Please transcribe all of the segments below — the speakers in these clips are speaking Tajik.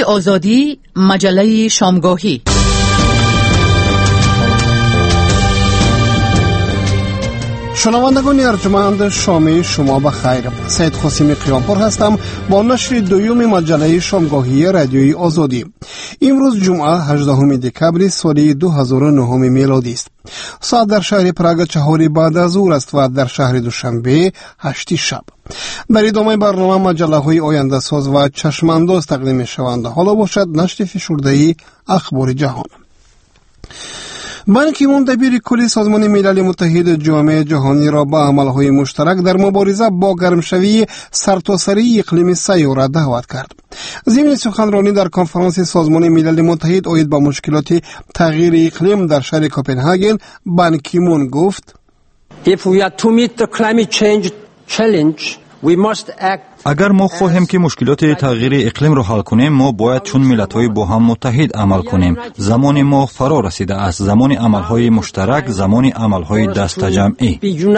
رادیوی آزادی، مجله شامگاهی. شنوندگان ارجمند، شام شما بخیر. سید قاسمی قیامپور هستم با نشر دوم مجله شامگاهی رادیوی آزادی. امروز جمعه 18 دکبر سال 2009 میلادی است. ساعت در شهر پراگ 4 بعد از ظهر است و در شهر دوشنبه 8 شب. در ادامه برنامه مجله های آینده ساز و چشم انداز تقدیم شوند. حالا باشد نشر فشرده اخبار جهان. بان کی مون دبیر کلی سازمان ملل متحد جامعه جهانی را با عملهای مشترک در مبارزه با گرمشوی سرتاسری اقلیم سیاره دعوت کرد. ضمن سخنرانی در کنفرانس سازمان ملل متحد عاید به مشکلات تغییر اقلیم در شهر کوپنهاگن، بان کی مون گفت: If we are to meet the climate change challenge, we must act. اگر ما خواهیم که مشکلات تغییر اقلیم را حل کنیم، ما باید چون ملت‌های با هم متحد عمل کنیم. زمان ما فرا رسیده است. زمان عمل‌های مشترک، زمان عمل‌های دست جمعی.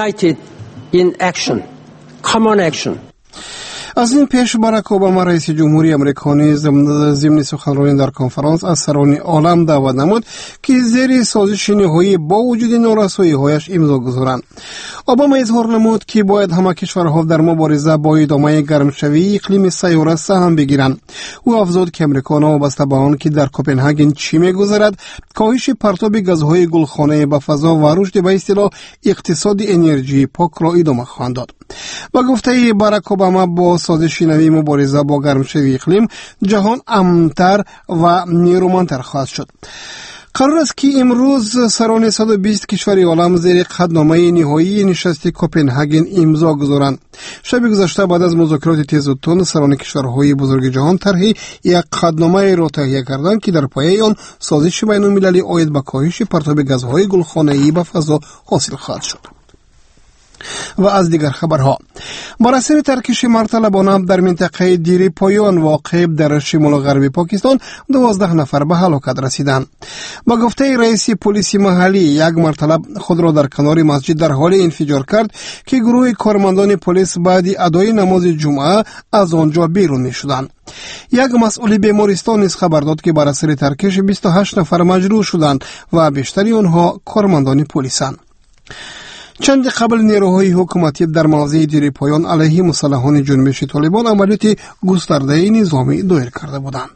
از این پیش باراک اوباما رئیس جمهوری امریکایی ضمن سخنرانی در کنفرانس از سران عالم دعوت نمود که زیر سازش نهایی با وجود نارسایی‌هایش امضا گذارند. اوباما اظهار نمود که باید همه کشورها در مبارزه با ادامه گرمشوی اقلیم سیاره سهم بگیرند. او افزود که امریکا وابسته به آن که در کوپنهاگن چی می‌گذرد، کاهش پرتاب گازهای گلخانه به فضا و رشد به اصطلاح اقتصاد انرژی پاک را ادامه خواهند داد. با گفته باراک اوباما، با سازش نوی مبارزه با گرمشوی اقلیم جهان امن‌تر و نیرومندتر خواهد شد. قرار است که امروز سران 120 کشور عالم زیر قطعنامه نهایی نشست کوپنهاگن امضا گذارند. شب گذشته بعد از مذاکرات تیز و تند، سران کشورهای بزرگ جهان طرح یک قطعنامه را تهیه کردند که در پایه آن سازش بین‌المللی عاید به کاهش پرتاب گازهای گلخانه‌ای به فضا حاصل خواهد شد. و از دیگر خبرها، بر اثر ترکش مرطلبانه در منطقه دیر پایان واقع در شمال غربی پاکستان 12 نفر به هلاکت رسیدند. با گفته رئیس پلیس محلی، یک مرطلب خود را در کنار مسجد در حال انفجار کرد که گروه کارمندان پلیس بعد ادای نماز جمعه از آنجا بیرون می شدند. یک مسئول بیمارستان نیز خبر داد که بر اثر ترکش 28 نفر مجروح شدند و بیشتری آنها کارمندان پلیسند. چند قبل نیروهای حکومتی در موضع دیر پایان علیه مسلحان جنبش طالبان عملیات گسترده نظامی دایر کرده بودند.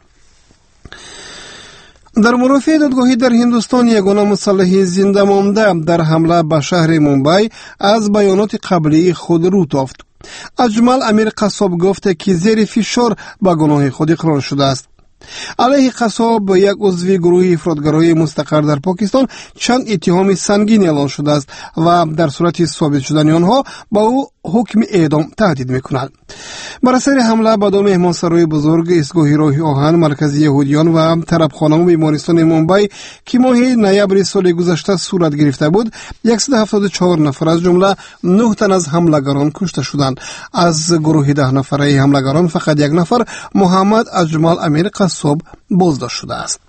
در مرافع دادگاهی در هندوستان، یگانه مسلح زنده مانده در حمله به شهر مومبای از بیانات قبلی خود رو تافت. اجمل امیر قصاب گفت که زیر فشار به گناه خود اقرار شده است. علیه قصاب، یک عضو گروه افراطگرای مستقر در پاکستان، چند اتهام سنگین اعلان شده است و در صورت ثابت شدن آنها با او حکم اعدام تهدید می‌کند. بر اثر حمله به دو مهمانسرای بزرگ، ایستگاه راه آهن، مرکز یهودیان و طربخانه و بیمارستان مومبای که ماه نوامبر سال گذشته صورت گرفته بود، 174 نفر از جمله 9 تن از حملگران کشته شدند. از گروه 10 نفره حملگران فقط یک نفر، محمد اجمل امیر قصاب، بازداشت شده است.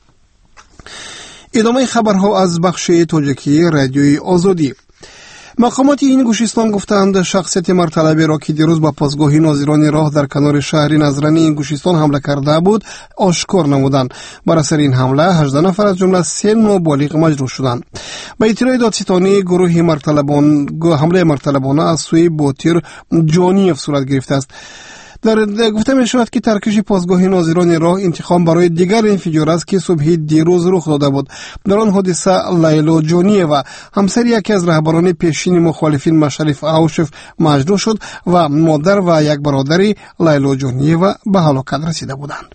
ادامه خبرها از بخش تاجیکی رادیوی آزادی. مقامات این گوشستان گفتند شخصیت مرطلبی را که دیروز با پاسگاه ناظران راه در کنار شهر نظرن این گوشستان حمله کرده بود آشکار نمودند. بر اثر این حمله 18 نفر از جمله 3 نابالغ مجروح شدند. به اطلاع دادستانی، گروه حمله مرطلبانه از سوی بوتیر جانیف صورت گرفته است. در گفته می شود که ترکش پاسگاه ناظران راه انتقام برای دیگر انفجار است که صبح دیروز رخ داده بود. در آن حادثه لیلا جانیوا، همسر یکی از رهبران پیشین مخالفین مشرف اوشف، مجروح شد و مادر و یک برادر لیلا جانیوا به هلاکت رسیده بودند.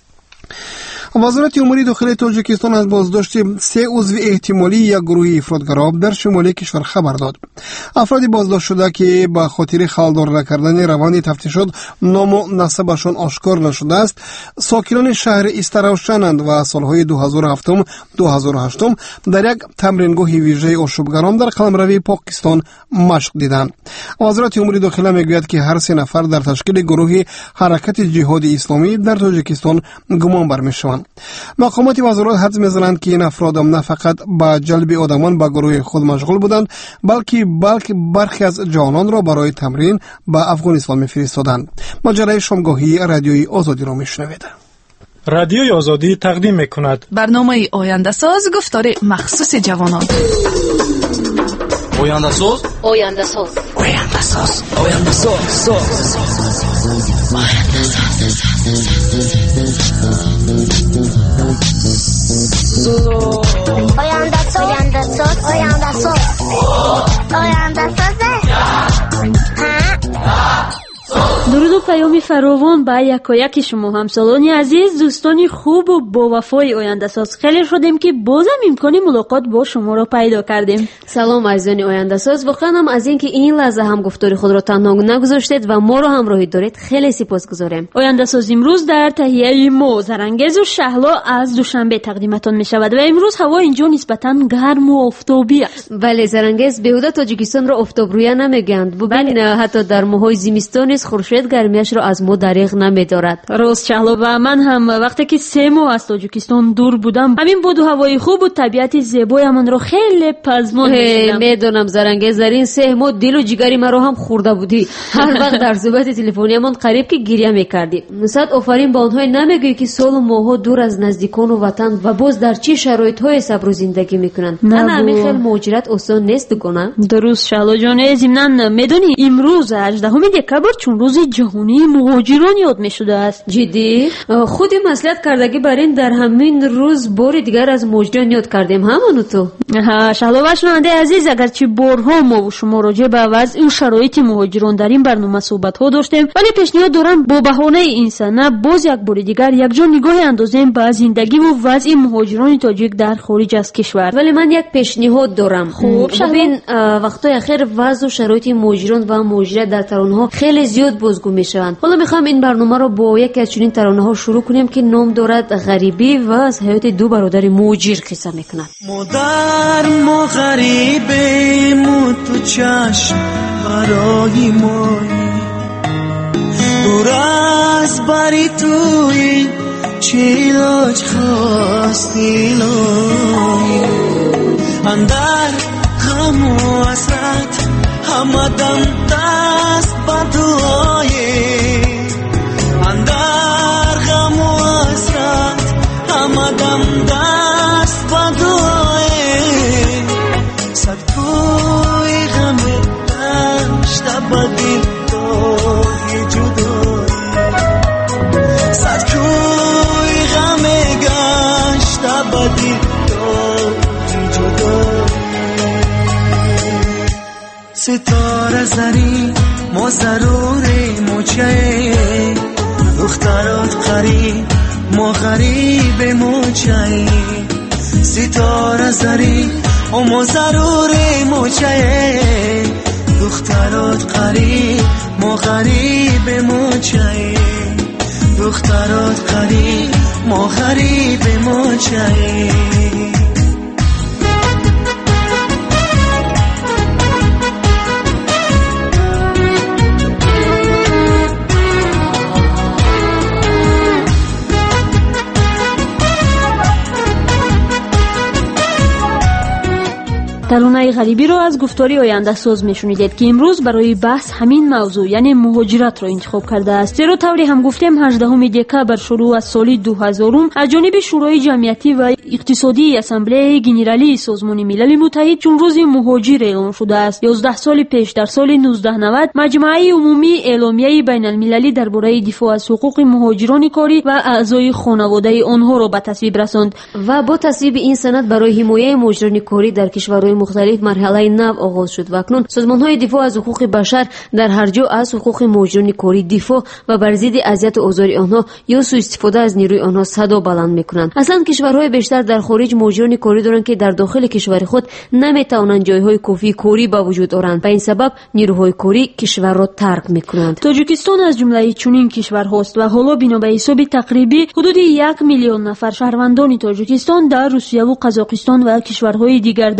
وزارت امور داخلی تاجیکستان از بازداشت 3 عضو احتمالی یک گروه افراطگرا در شمال کشور خبر داد. افراد بازداشت شده که به خاطر خلدار نکردن روند تفتیشات نام و نسبشان آشکار نشده است، ساکنان شهر استراوشنند و سالهای 2007-2008 در یک تمرینگاه ویژه آشوبگران در قلمرو پاکستان مشق دیدند. وزارت امور داخلی میگوید که هر 3 نفر در تشکیل گروه حرکت جهاد اسلامی در تاجیکستان گمان برمی‌شوند. مقامات وزارت حدس می‌زنند که این افراد نه فقط با جلب آدمان به گروه خود مشغول بودند، بلکه برخی از جوانان را برای تمرین به افغانستان می‌فرستادند. مجله شامگاهی رادیوی آزادی را می‌شنوید. رادیوی آزادی تقدیم میکند. برنامه آینده ساز گفتار مخصوص جوانان. آینده ساز، آینده ساز، آینده ساز، آینده ساز، آینده ساز، آینده ساز، آینده ساز، آینده ساز. درود و پیام فراوان به یکایک شما همسالان عزیز، دوستان خوب و با وفای آینده ساز. خیلی شدیم که بازم امکان ملاقات با شما را پیدا کردیم. سلام عزیزان آینده ساز، واقعا هم از اینکه این لحظه هم گفتاری خود را تنها نگذاشتید و ما را همراهی دارید خیلی سپاسگزاریم. آینده ساز امروز در تهیه ما زرنگز و شهلا از دوشنبه تقدیمتان می شود و امروز هوا اینجا نسبتا گرم و آفتابی است. بله، زرنگز بیهوده تاجیکستان را آفتاب رویه نمیگند. ببین حتی در ماهای زمستان نیز خورشید گرمیش را از ما دریغ نمیدارد. راست شهلا، و من هم وقتی که 3 ماه از تاجیکستان دور بودم همین بود و هوای خوب و طبیعت زیبایمان را خیلی پزمان می‌دیدم. میدونم زرنگز، در این 3 ماه دل و جگری مرا هم خورده بودی. هر وقت در صحبت تلفنیمان قریب که گریه میکردی. صد آفرین به آنها نمیگویی که سال و ماه‌ها دور از نزدیکان و وطن و باز در چه شرایط‌های صبر و زندگی میکنند. نه همین خیلی مهاجرت آسان نیست کنه. درست شهلا جان، ضمناً میدونی امروز 18 دکبر چون روز جهانی مهاجران یاد میشده است. جدی؟ خودی مسئولیت کردگی بر این در همین روز بار دیگر از مهاجران یاد کردیم همونو تو. شهلا و شنونده عزیز، اگرچه بارها ما و شما راجع به وضع و شرایط مهاجران در این برنامه صحبت ها داشتیم، ولی پیشنهاد دارم با بهانه این سنه باز یک بار دیگر یک جا نگاهی اندازیم به زندگی و وضع مهاجران تاجیک در خارج از کشور. ولی من یک پیشنهاد دارم. خوب ببین وقتای اخیر وضع و شرایط مهاجران و مهاجرت در ترانه‌ها خیلی زیاد بازگو میشوند. حالا میخوام این برنامه رو با یکی از چنین ترانه‌ها شروع کنیم که نام دارد غریبی و از حیات دو برادر مهاجر قصه میکند. مادر ما غریبیم و تو چشم برای مایی، دور از بری توی چه علاج خواستی لایی، اندر غم و حسرت همه دم دست به دعایی، اندر غم و حسرت همه دم دست به دعایی، صد کوی غم دشت بدی دای جدایی، صد کوی غم گشت بدی دای جدایی، ستاره زری ما ضروری موچه، دخترات قریب ما غریب موچه، ستاره زری ما ضروری موچه، دخترات قریب ما غریب موچه، دخترات قریب ما غریب موچه. ترانه غریبی را از گفتاری آینده ساز میشنیدید که امروز برای بحث همین موضوع یعنی مهاجرت را انتخاب کرده است. زیرا طوری هم گفتیم 18 دکبر شروع از سال 2000 از جانب شورای جمعیتی و اقتصادی اسامبله گنرالی سازمان ملل متحد چون روز مهاجر اعلام شده است. 11 سال پیش در سال 1990 مجمع عمومی اعلامیه بین المللی درباره دفاع از حقوق مهاجران کاری و اعضای خانواده آنها را به تصویب رساند و با تصویب این سند برای حمایت مهاجران کاری در کشورهای مختلف مرحله نو آغاز شد و اکنون سازمان‌های دفاع از حقوق بشر در هر جا از حقوق مهاجران کاری دفاع و بر ضد اذیت و آزار آنها یا سوء استفاده از نیروی آنها صدا بلند می‌کنند. اصلا کشورهای بیشتر در خارج مهاجران کاری دارند که در داخل کشور خود نمی‌توانند جایهای کافی کاری به وجود آورند. به این سبب نیروهای کاری کشور را ترک می‌کنند. تاجیکستان از جمله چنین کشورهاست و حالا بنا به حساب تقریبی حدود 1 میلیون نفر شهروندان تاجیکستان در روسیه و قزاقستان و کشورهای دیگر در مهاجرت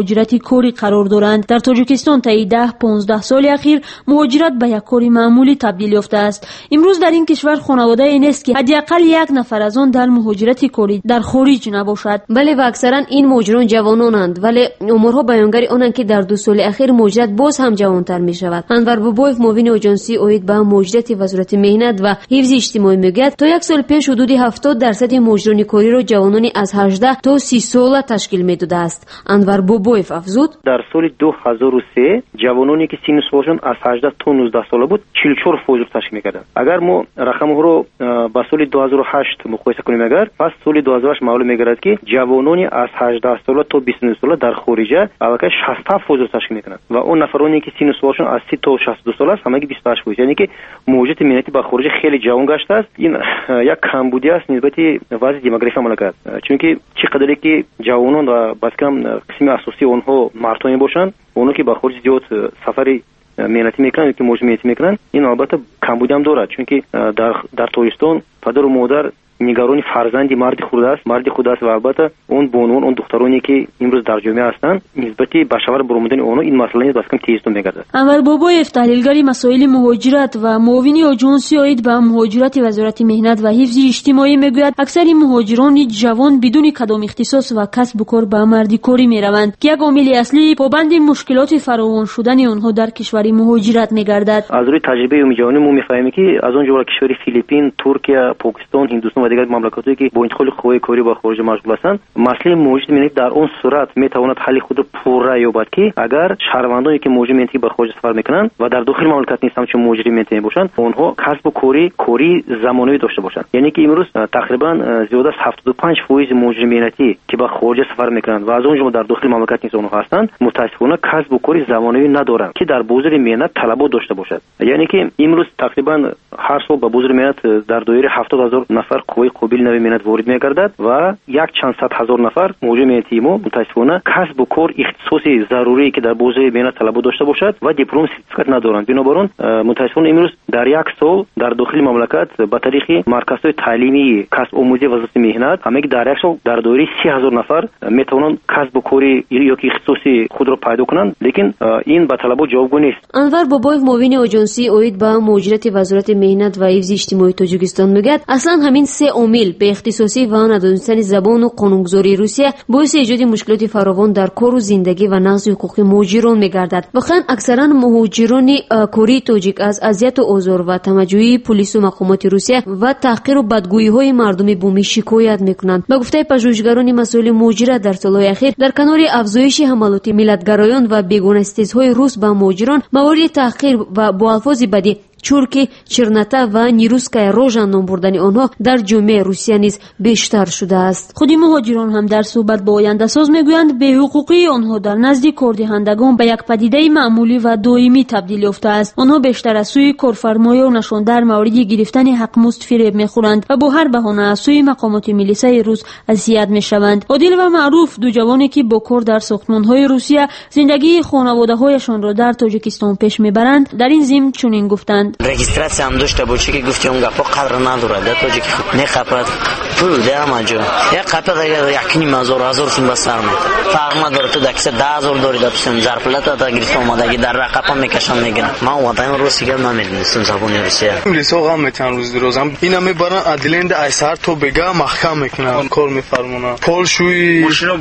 مهاجرت کاری قرار دارند. در تاجیکستان طی 10-15 سال اخیر مهاجرت به یک کار معمولی تبدیل یافته است. امروز در این کشور خانواده این است که حداقل یک نفر از آن در مهاجرت کاری در خارج نباشد. بله و اکثرا این مهاجران جوانانند، ولی عمرها بیانگر آنند که در 2 سال اخیر مهاجرت باز هم جوانتر می شود. انور بابایف معاون آژانسی اوید به مهاجرت وزارت مهنت و حفظ اجتماعی میگوید تا 1 سال پیش حدود 70% مهاجران کاری را جوانانی از 18 تا 30 ساله تشکیل میداده است. انور بابایف افزود در سال 2003 جوانانی که سن سالشون از 18 تا 19 ساله بود 44% تشکیل میکردند. اگر ما رقم ها رو با سال 2008 مقایسه کنیم اگر پس سال 2008 معلوم میگردد که جوانانی از 18 ساله تا 29 ساله در خارج البته 67% تشکیل میکنند و اون نفرانی که سن سالشون از 30 تا 62 سال است همگی 28%. یعنی که موجود مهنتی با خارج خیلی جوان گشته است. این یک کمبودی است نسبت وضع دموگرافی مملکت، چون که چقدری که جوانان و بسکم قسم اساسی اونها مردان باشند، اونها که با خارج زیاد سفری مهنتی میکنن که موجود مهنتی میکنن، این البته کمبودی هم دارد، چون که در تاجیکستان پدر و مادر نگران فرزندی مرد خود است و البته اون بانوان اون دخترانی که امروز در جامعه هستند نسبت به شوهر برآمدن اونها این مسئله نیز بسکم تیزتون میگردد. انور بابایف تحلیلگر مسائل مهاجرت و معاون آژانسی اوید به مهاجرت وزارت مهنت و حفظ اجتماعی میگوید اکثر مهاجران جوان بدون کدام اختصاص و کسب و کار به مردی کاری میروند که یک عامل اصلی پابند مشکلات فراوان شدن آنها در کشور مهاجرت میگردد. از روی تجربه عمومی ما میفهمیم که از اون جمله کشور فیلیپین، ترکیه، پاکستان، هندوستان و دیگر مملکاتی که با انتقال قوای کاری با خارج مشغول هستند مسئله موجود مهنت در اون صورت میتواند حل خود پورا یابد که اگر شهروندانی که موجود مهنتی با خارج سفر میکنند و در داخل مملکت نیستند چون مهاجری مهنتی باشند اونها کسب و کاری زمانی داشته باشند. یعنی که امروز تقریبا زیاد از 75% مهاجری مهنتی که با خارج سفر میکنند و از اونجا در داخل مملکت نیست اونها هستند متاسفانه کسب و کاری زمانی ندارند که در بازار مهنت طلب داشته باشد. یعنی که امروز تقریبا هر سال با بازار مهنت در دایره 70,000 نفر قوی قابل نوی مهنت وارد میگردد و یک چند صد هزار نفر موجود مهنتی ما متاسفانه کسب و کار اختصاصی ضروری که در بازار مهنت طلب داشته باشد و دیپلم سرتیفیکات ندارند. بنابراین متاسفانه امروز در یک سال در داخل مملکت با طریق مرکزهای تعلیمی کسب آموزی وزارت مهنت همگی در یک سال در دایره 30,000 نفر میتوانند کسب و کاری یا اختصاصی خود را پیدا کنند، لیکن این به طلب جوابگو نیست. انور بابایف معاون آژانسی اوید با مهاجرت وزارت مهنت و حفظ اجتماعی تاجیکستان میگوید اصلا همین 3 عامل به اختصاصی و ندانستن زبان و قانونگذاری روسیه باعث ایجاد مشکلات فراوان در کار و زندگی و نقض حقوق مهاجران میگردد. واقعا اکثرا مهاجران کاری تاجیک از اذیت و آزار و تمجید پلیس و مقامات روسیه و تحقیر و بدگویی های مردم بومی شکایت میکنند. به گفته پژوهشگران مسائل مهاجرت در سالهای اخیر در کنار افزایش حملات ملتگرایان و بیگانه استیزهای روس به مهاجران موارد تحقیر و با الفاظ بدی چورکی، چرنتا و نیروسکای روژن نام بردن آنها در جامعه روسیه نیز بیشتر شده است. خود مهاجران هم در صحبت با آینده ساز میگویند به حقوقی آنها در نزد کاردهندگان به یک پدیده معمولی و دائمی تبدیل یافته است. آنها بیشتر از سوی کارفرمایانشان در مورد گرفتن حق مزد فریب میخورند و با هر بهانه از سوی مقامات ملیسای روس اذیت میشوند. عادل و معروف دو جوانی که با کار در ساختمان‌های روسیه زندگی خانواده‌هایشان را در تاجیکستان پیش میبرند در این ضمن چنین گفتند: رجیستراسی هم داشته باشه که گفتی اون گپا قدر نداره در تاجیک میخپد پول ده همه جا یک قطعه دیگه 1,500 سون بسر میده فرق نداره تو دکسه 10,000 داری در پسن ظرفلت تا گرفت اومدگی در رقبا میکشن میگن من وطن روسی گم نمیدونستم زبون روسیه انگلیسی ها هم میتونن روز دروزم اینا میبرن ادلند ایسر تو بگه محکم میکنن کار میفرمونن پول شوی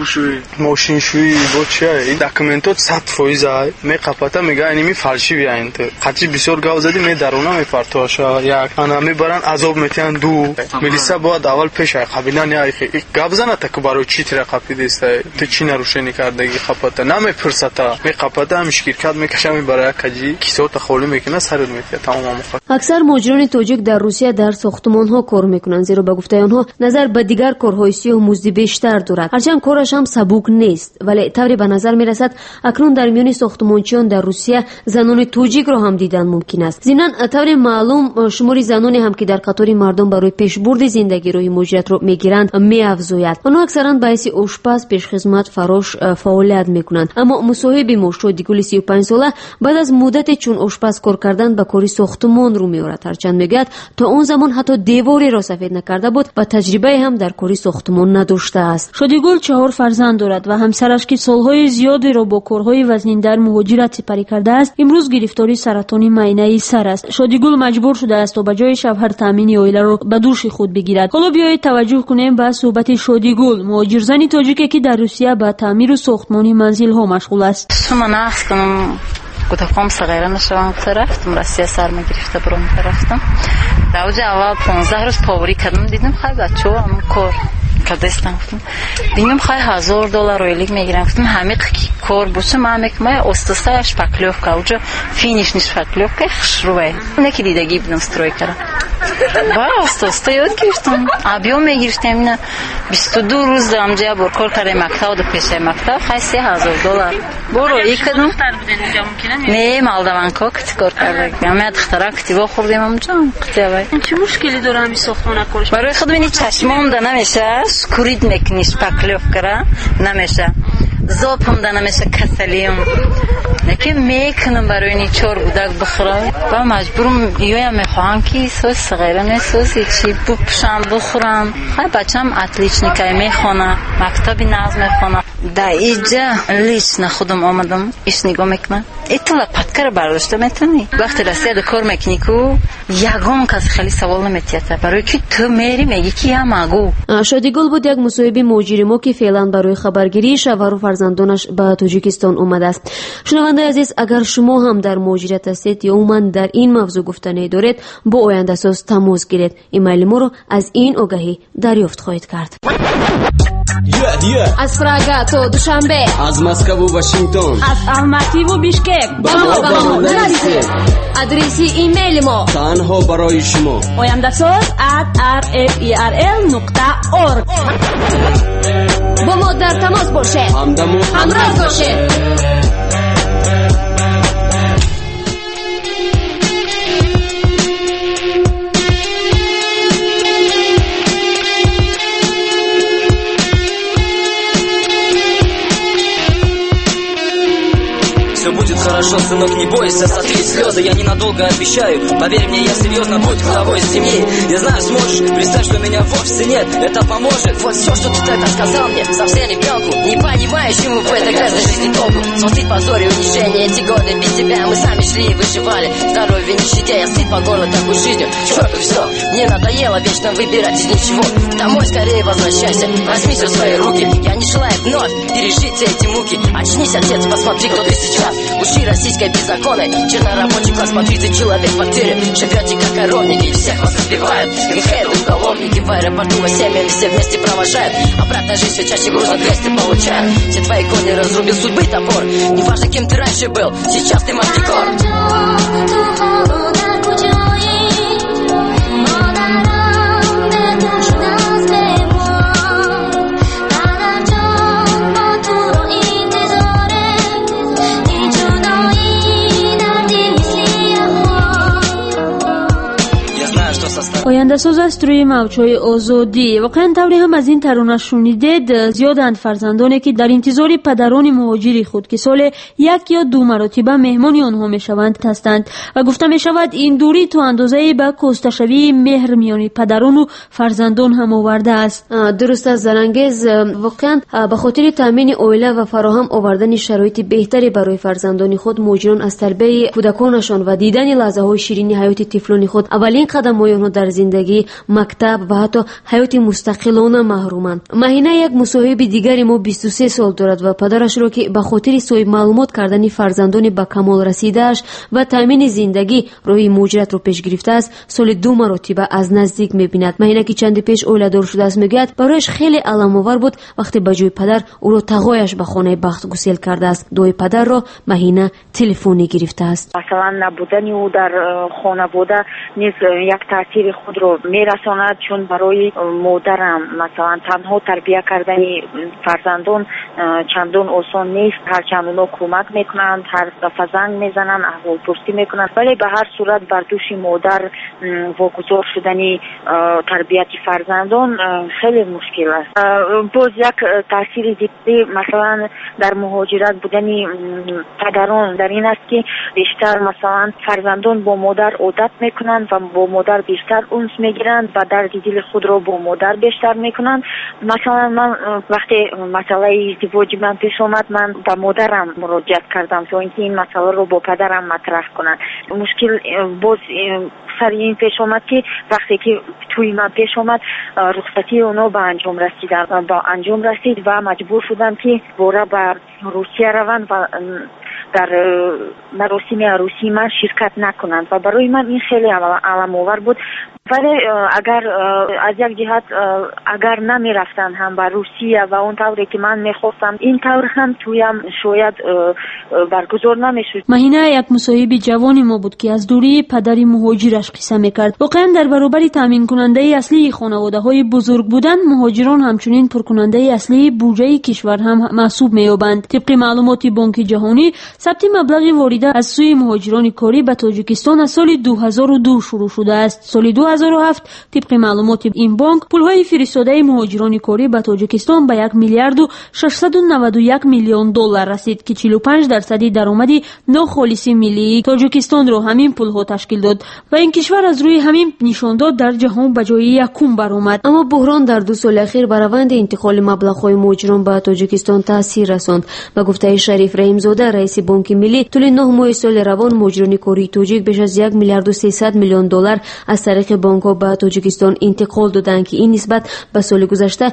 ماشین شوی با چیه این دکومنتات 100% میقپته میگه اینی فالشی بیاین تو خاطی بسیار گاو زدی می درونا میپرتوشا یک انا میبرن عذاب میتن دو میلیسا باید اول پیش قبیله نه گاو زنه تا برای چی تر قپیدیست تو چی نروشنی کردگی خپته نمیپرسته میقپته هم شرکت میکشه میبره کجی کیسو تا خولی میکنه سر میته تمام اکثر مهاجران تاجیک در روسیه در ساختمان ها کار میکنن زیرا به گفته آنها نظر به دیگر کارهای سیاه مزد بیشتر دارد هرچند کارش هم سبک نیست ولی طوری به نظر میرسد اکنون در میان ساختمانچیان در روسیه زنان تاجیک را هم دیدن ممکن است. ضمن طور معلوم شماری زنانی هم که در قطار مردم برای پیشبرد زندگی روی مهاجرت مهاجرت رو میگیرند میافزاید. آنها اکثرا باعث آشپز، پیشخدمت، فراش فعالیت میکنند. اما مصاحب ما شادیگل 35 ساله بعد از مدتی چون آشپز کار کردن به کاری ساختمان رو میآورد. هرچند میگوید تا اون زمان حتی دیواری را سفید نکرده بود و تجربه هم در کاری ساختمان نداشته است. شادیگل 4 فرزند دارد و همسرش که سالهای زیادی را با کارهای وزنین در مهاجرت سپری کرده است امروز گرفتاری سرطان معده سر است. شادیگل مجبور شده است تا به جای شوهر تامین عائله را به دوش خود بگیرد. حالا بیایید توجه کنیم به صحبت شادیگل، مهاجر زنی تاجیکی که در روسیه به تعمیر و ساختمان منزل ها مشغول است. گفتم صغیره نشوم رفتم روسیه سر میگرفته برام رفتم. در اوج اول 15 روز پاوری کردم دیدم خیلی بچه‌ها هم کار کردستم. دیدم خیلی $1000 رویلیک میگیرن. گفتم همه کار باشه من میگم استاسای شپاکلیوفکا اوجا финишный шпаклевка шруе. Неки دیدگی بدم استروی کردم. با استاستا یاد گرفتم. объем میگرفتم اینا 22 روز دامجا بر کار کردم مکتب و پیش مکتب خیلی $3000. برو یکدم نه مالدوانکا کار کردم. من دخترا کتیبا خوردیم اونجا کتیبا. چه مشکلی داره همین ساختمان کارش؟ برای خود ببینید چشمام ده نمیشه скурить میکنی شپاکلیوفکا را نمیشه. زوبم ده نمیشه کسلیم. نکی میکنم برای این 4 کودک بخورم و مجبورم یا میخوام که سوس صغیره نیست چی بپوشم بخورم. خیلی بچم اتلیچنیکای میخونه مکتبی ناز میخونه. در اینجا لیچ خودم آمدم ایش نگاه میکنم ایتلا پتکر برداشته میتونی وقتی رسید کار میکنی کو یگان کس خیلی سوال نمیتیته برای که تو میری میگی که یا مگو. شادیگل بود یک مصاحبه مهاجر ما که فعلا برای خبرگیری شوهر و فرزندانش به تاجیکستان اومده است. شنونده عزیز اگر شما هم در مهاجرت هستید یا عموما در این موضوع گفتنی دارید با آینده ساز تماس گیرید. ایمیل ما رو از این آگهی دریافت خواهید کرد. از پراگا تا دوشنبه، از مسکو و واشنگتن، از الماتی و بیشکک با ما نرسید. آدرس ایمیل ما تنها برای شما oyandasoz@rferl.org. با ما در تماس باشید، همراه باشید. Хорошо, сынок, не бойся, сотри слезы, я ненадолго обещаю. Поверь мне, я серьезно, будь главой семьи. Я знаю, сможешь, представь, что меня вовсе нет. Это поможет, вот все, что ты тогда сказал мне. Совсем ребенку, не понимающему в этой грязной жизни толку. Стыд, позор и унижение, эти годы без тебя мы сами шли и выживали. Здоровье, нищете, я сыт по горло такой жизнью. Черт, все, мне надоело вечно выбирать из ничего. Домой скорее возвращайся, возьми все в свои руки. Я не желаю вновь пережить все эти муки. Очнись, отец, посмотри, кто ты сейчас. Уши российской беззаконной, чернорабочий класс по 30 человек в квартире. Живете как коровники, всех вас избивают. Скринхеды, уголовники в аэропорту вас семьями все вместе провожают. Обратно жизнь все чаще груза 200 получают. Все твои кони разрубил судьбы топор. Неважно, кем ты раньше был, сейчас ты мантикор. آینده‌ساز است روی موج‌های آزادی. واقعا طوری هم از این ترانه شنیدید. زیادند فرزندانی که در انتظار پدران مهاجری خود که سال 1 یا 2 مرتبه مهمانی آنها میشوند هستند و گفته میشود این دوری تو اندازه به کشته‌شوی مهر میان پدران و فرزندان هم آورده است. درست است زرنگیز. واقعا به خاطر تامین عائله و فراهم آوردن شرایط بهتری برای فرزندان خود مهاجران از تربیت کودکانشان و دیدن لحظه‌های شیرین حیات طفلان خود اولین قدم‌های آنها در زندگی، مکتب و حتی حیات مستقلانه محرومند. مهینه یک مصاحبه دیگری ما 23 سال دارد و پدرش را که به خاطر سوء معلومات کردن فرزندان به کمال رسیده‌اش و تامین زندگی روی مهاجرت رو پیش گرفته است سال 2 مرتبه از نزدیک می‌بیند. مهینه که چند پیش اولاد دار شده است میگوید برایش خیلی علام‌آور بود وقتی به جای پدر او را تقایش به خانه بخت گسیل کرده است. دوی پدر را مهینه تلفنی گرفته است. مثلا نبودن او در خانواده نیز یک تاثیر خود رو میرساند، چون برای مادرم مثلا تنها تربیت کردن فرزندان چندان آسان نیست. هرچند اونا کمک میکنند، هر دفعه زنگ میزنند، احوالپرسی میکنند، ولی به هر صورت بر دوش مادر واگذار شدن تربیت فرزندان خیلی مشکل است. باز یک تاثیر دیگه مثلا در مهاجرت بودن پدران در این است که بیشتر مثلا فرزندان با مادر عادت میکنند و با مادر بیشتر انس میگیرند و درد دل خود را با مادر بیشتر میکنند. مثلا من وقتی مسئله ازدواج من پیش آمد، من به مادرم مراجعت کردم تا اینکه این مسئله رو با پدرم مطرح کنند. مشکل باز سر این پیش آمد که وقتی که توی من پیش آمد رخصتی اونا به انجام رسید و مجبور شدم که باره به روسیه روند و در مراسم عروسی من شرکت نکنند و برای من این خیلی علم آور بود. ولی اگر از یک جهت اگر نمی رفتن هم به روسیه و اون طوری که من میخواستم، این طور هم تویم شاید برگزار نمیشد. مهینه یک مصاحب جوانی ما بود که از دوری پدری مهاجرش قصه میکرد. واقعا در برابر تامین کننده اصلی خانواده های بزرگ بودن، مهاجران همچنین پرکننده اصلی بودجه کشور هم محسوب مییابند. طبق معلومات بانک جهانی، ثبت مبلغ وارده از سوی مهاجران کاری به تاجیکستان از سال 2002 شروع شده است. سال 2007 طبق معلومات این بانک، پولهای فرستاده مهاجران کاری به تاجیکستان به 1 میلیارد و 691 میلیون دلار رسید که 45% درآمد ناخالص ملی تاجیکستان را همین پولها تشکیل داد و این کشور از روی همین نشان داد در جهان به جای یکم برآمد. اما بحران در 2 سال اخیر بر روند انتقال مبلغ‌های مهاجران به تاجیکستان تاثیر رساند. به گفته شریف رحیم زاده، رئیس بانک ملی، طول 9 ماه سال روان مهاجران کاری تاجیک بیش از 1 میلیارد و 300 میلیون دلار از طریق بانک‌ها به تاجیکستان انتقال دادند که این نسبت به سال گذشته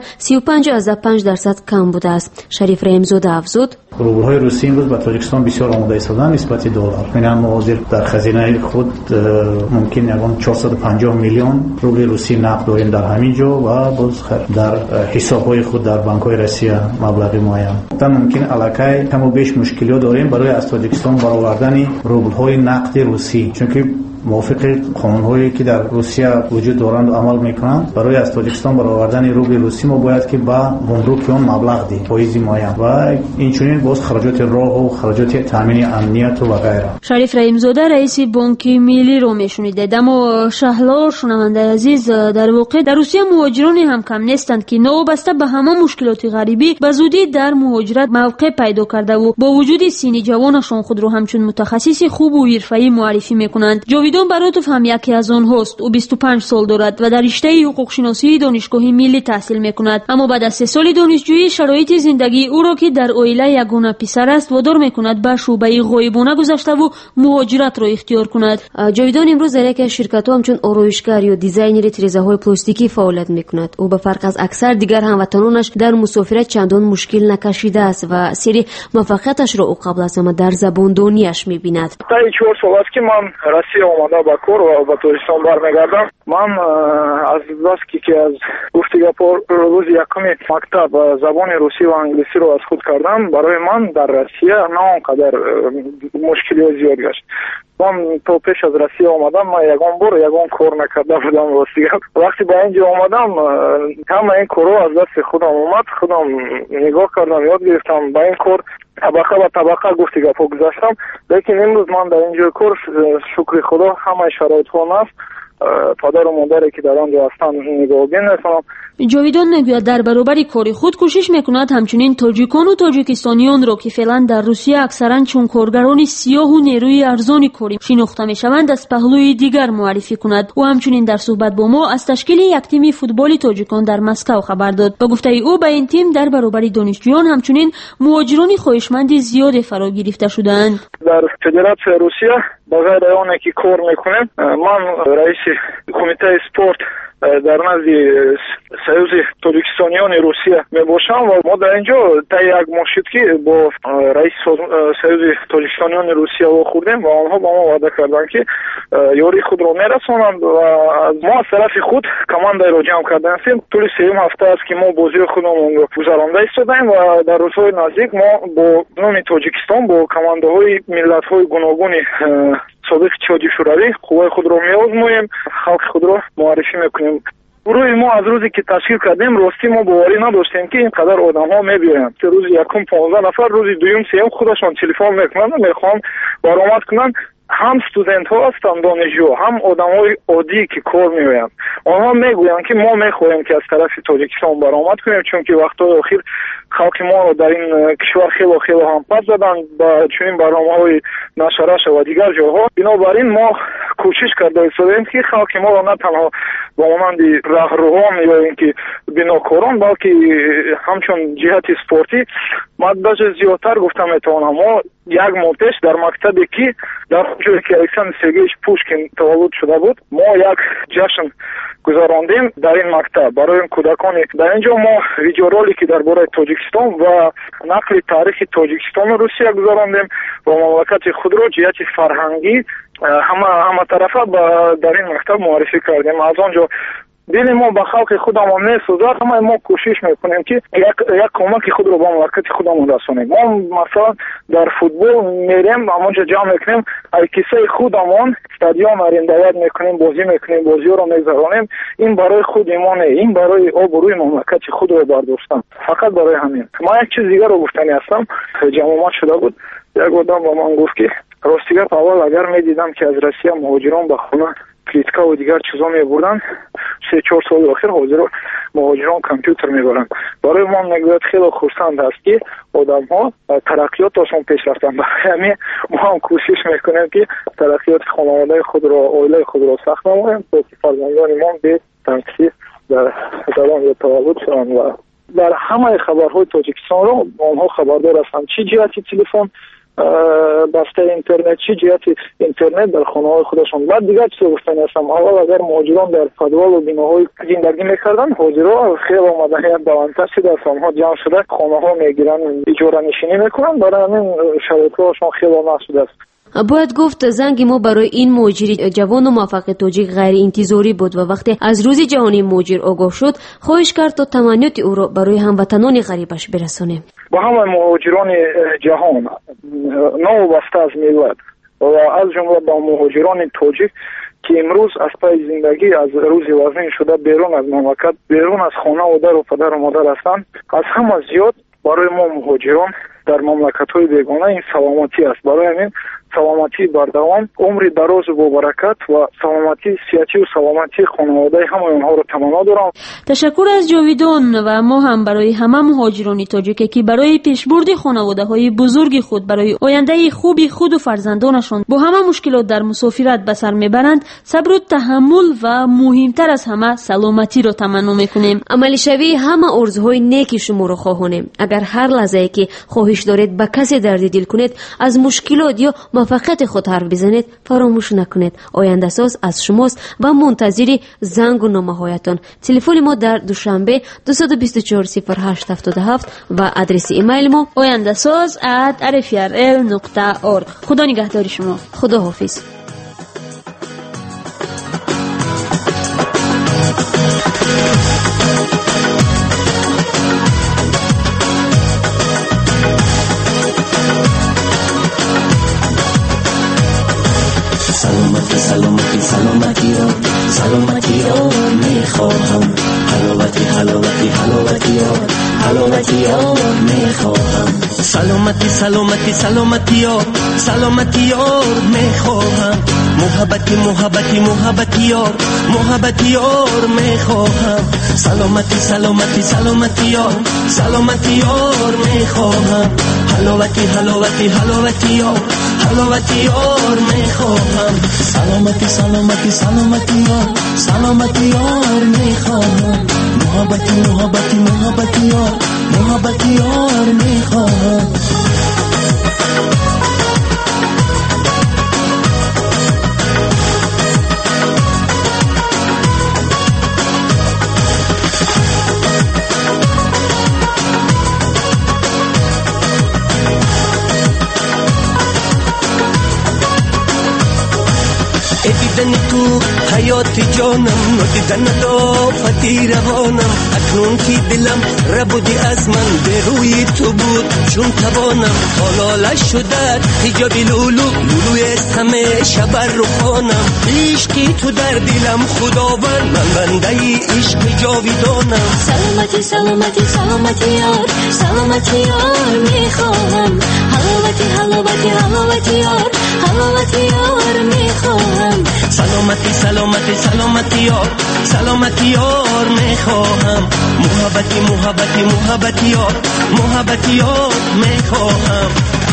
35.5% کم بوده است. شریف رحیم زاده افزود: روبل‌های روسی امروز به تاجیکستان بسیار آماده ایستادن نسبت دلار. یعنی مهاجر در خزینه خود ممکن یگان 450 میلیون روبل روسی نقد داریم در همین جا و باز در حساب‌های خود در بانک‌های روسیه مبلغ معین. ممکن علاقه کم و بیش مشکلی داریم برای از تاجیکستان برآوردن روبل‌های نقد روسی، چون که موافق قانون‌هایی که در روسیه وجود دارند و عمل می‌کنند، برای از تاجیکستان برآوردن روبل روسی ما باید که با گمرک اون مبلغ دهیم پاییزی معین و اینچنین باز خراجات راه و خراجات تامین امنیت و غیره. شریف رحیم زاده رئیس بانک ملی رو میشنیدید. اما شهلا شنونده عزیز، در واقع در روسیه مهاجران هم کم نیستند که نوابسته به همه مشکلات غریبی به زودی در مهاجرت موقع پیدا کرده و با وجود سین جوانشان خود رو همچون متخصص خوب و حرفه‌ای معرفی میکنند. جاویدان براتوف هم یکی از آنهاست. او 25 سال دارد و در رشته حقوق شناسی دانشگاه ملی تحصیل میکند. اما بعد از 3 سال دانشجویی شرایط زندگی او را که در عائله یگانه پسر است وادار میکند به شعبه غایبانه گذشته و مهاجرت را اختیار کند. جاویدان امروز در یکی از شرکت‌ها همچون آرایشگر یا دیزاینر تریزه‌های پلاستیکی فعالیت میکند. او به فرق از اکثر دیگر هموطنانش در مسافرت چندان مشکل نکشیده است و سری موفقیتش را او قبل از همه در زباندونیش میبیند. تا 4 سال است که من روسیه آمده به کار و به تاجیکستان برمیگردم. من از بس که از گفتگو روز یکم مکتب زبان روسی و انگلیسی رو از خود کردم، برای من در روسیه نه آنقدر مشکلی زیاد گشت. من تا پیش از روسیه آمدم، من یگان کار نکرده بودم روسیه. وقتی به اینجا آمدم همه این کارو از دست خودم اومد، خودم نگاه کردم، یاد گرفتم، به این کار طبقه به طبقه گفتگو گذاشتم. لیکن امروز من در اینجا کار شکر خدا همه شرایط ها هست. پدر و مادری که در آنجا هستند نگاه می‌کنم. جاویدان میگوید در برابر کار خود کوشش میکند همچنین تاجیکان و تاجیکستانیان را که فعلا در روسیه اکثرا چون کارگران سیاه و نیروی ارزانی کاری شناخته میشوند از پهلوی دیگر معرفی کند. او همچنین در صحبت با ما از تشکیل یک تیم فوتبال تاجیکان در مسکو خبر داد. با گفته او به این تیم در برابر دانشجویان همچنین مهاجران خواهشمند زیاد فرا گرفته شدند. در فدراسیون روسیه بغیر اونی که کار میکنه، من رئیس کمیته اسپورت در نزد سیوز تاجیکستانیان روسیه میباشم و ما در اینجا تا یک ماه شد که با رئیس سیوز تاجیکستانیان روسیه خوردیم و آنها با ما وعده کردند که یاری خود را میرسانند و ما از طرف خود کمانده را جمع کردیم. طول 3 هفته است که ما بازی خودمون را گذرانده ایستادیم و در روزهای نزدیک ما با نام تاجیکستان با کمانده های ملت های گوناگون собиқи ҷиҳоди шӯравӣ қувваи худро меозмоем, халқи худро муаррифӣ мекунем. гурӯҳи мо аз рӯзе ки ташкил кардем ростӣ мо боварӣ надоштем ки ин қадар одамҳо мебиёянд. рӯзи якум 15 нафар, рӯзи дуюм сеюм худашон телефон мекунанд, мехоҳанд баромад кунанд. ҳам студентҳо ҳастанд, донишҷӯ, ҳам одамҳои оддӣ ки кор меоянд. онҳо мегӯянд ки мо мехоҳем ки аз тарафи тоҷикистон баромад кунем, чунки вақтҳои охир халқи моро дар ин кишвар хело ҳампат заданд ба чунин барномаҳои нашараша ва дигар ҷойҳо. бинобар ин мо кӯшиш карда истодем ки халқи моро на танҳо ба монанди раҳрӯҳон ё ин ки бинокорон, балки ҳамчун ҷиҳати спортӣ. ман даже зиёдтар гуфта метавонам, мо як моҳ пеш дар мактабе ки дар ҷое ки Александр Сергеевич Пушкин таваллуд шуда буд, мо як ҷашн гузарондем дар ин мактаб барои кӯдакони. дар ин ҷо мо видеоролики дар бораи Тоҷикистон ва нақли таърихи Тоҷикистону Русия гузарондем ва мамлакати худро ҷиҳати фарҳангӣ ҳама тарафа дар ин мактаб муаррифӣ кардем. аз он ҷо дили мо ба халқи худамон месӯзад, ҳамаи мо кӯшиш мекунем ки як кӯмаки худро ба мамлакати худамон расонем. мо масалан дар футбол мерем, ҳамонҷо ҷамъ мекунем, аз кисаи худамон стадион арендоват мекунем, бозӣ мекунем, бозиҳоро мегузаронем. ин барои худи мо не, ин барои обрӯи мамлакати худро бардоштан, фақат барои ҳамин. ман як чиз дигарро гуфтанӣ ҳастам. ҷамъомад шуда буд, як одам ба ман гуфт ки ростигап аввал агар медидам ки аз Россия муҳоҷирон ба хона плитка ва дигар чизо мебурдан, 3-4 соли охир ҳозиро муҳоҷирон компютер мебаранд. барои мо мегӯяд хело хурсанд аст ки одамҳо тараққиёташон пеш рафтанд. барои ҳамин мо ҳам кӯшиш мекунем ки тараққиёти хонаводаи худро, оилаи худро сахт намоем, то ки фарзандони мо бе танқисӣ дар завон ё таваллуд шаванд ва дар ҳамаи хабарҳои Тоҷикистонро онҳо хабардор ҳастанд. чӣ ҷиҳати телефон баста интернет, чӣ ҷиҳати интернет дар хонаҳои худашон. баъд дигар чиз гуфтанӣ ҳастам. аввал агар муҳоҷирон дар подвалу биноҳои зиндагӣ мекарданд, ҳозиро хело маданият баландтар шудааст. онҳо ҷамъ шуда хонаҳо мегиранд, иҷоранишинӣ мекунанд, барои ҳамин шароитҳояшон хело нақ шудааст. бояд гуфт занги мо барои ин муҳоҷири ҷавону муваффақи тоҷик ғайриинтизорӣ буд ва вақте аз рӯзи ҷаҳонии муҳоҷир огоҳ шуд, хоҳиш кард то таманниёти ӯро барои ҳамватанони ғарибаш бирасонем. ба ҳамаи муҳоҷирони ҷаҳон новобаста аз миллат ва аз ҷумла ба муҳоҷирони тоҷик ки имрӯз аз паи зиндагӣ аз рӯзи вазнин шуда берун аз мамлакат, берун аз хонаву дару падару модар ҳастанд, аз ҳама зиёд барои мо муҳоҷирон дар мамлакатҳои бегона ин саломатӣ аст. барои ҳамин саломатии бардавом, умри дарозу бобаракат ва саломатии сиҳатию саломатии хонаводаи ҳамаи онҳоро таманно дорам. ташаккур аз ҷовидон ва мо ҳам барои ҳама муҳоҷирони тоҷике ки барои пешбурди хонаводаҳои бузурги худ, барои ояндаи хуби худу фарзандонашон бо ҳама мушкилот дар мусофират ба сар мебаранд, сабру таҳаммул ва муҳимтар аз ҳама саломатиро таманно мекунем. амалишавии ҳама орзуҳои неки шуморо хоҳонем. агар ҳар лаҳзае ки хоҳиш доред ба касе дарди дил кунед, аз мушкилот ё муваффақияти худ ҳарф бизанед, фаромӯш накунед. ояндасоз аз шумост ва мунтазири зангу номаҳоятон. телефони мо дар душанбе 224 0877 ва адреси имейли мо oyandasoz@rfrl.org. худо нигаҳдори шумо. худоҳофиз. سلامتی رو میخواهم حلاوتی میخواهم سلامتی میخواهم محبتی میخواهم سلامتی میخواهم حلاوتی میخواهم سلامتی میخواهم محبتی میخواهم دیدنی تو حیات جانم ندیدن لافتی روانم اکنون که دلم ربودی از من به روی تو بود چون توانم حالا شده حجاب لولوی است همیشه بر روحانم عشقی تو در دلم خداوند من بنده عشق جاویدانم سلامتی سلامتی سلامتی یار سلامتی یار میخواهم حلاوتی حلاوتی حلاوتی یار حلاوتی یار میخواهم سلامتی سلامتی سلامتی یار سلامتی یار میخواهم محبتی محبتی محبتی یار محبتی یار میخواهم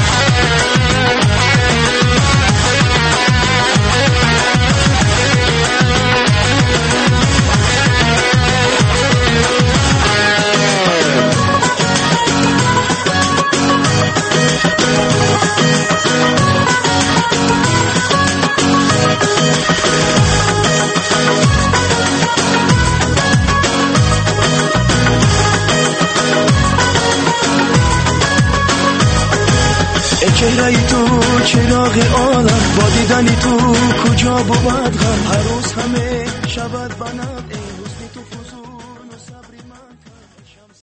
چهره تو چراغ عالم با دیدن تو کجا بود غم هر روز همه شود بنا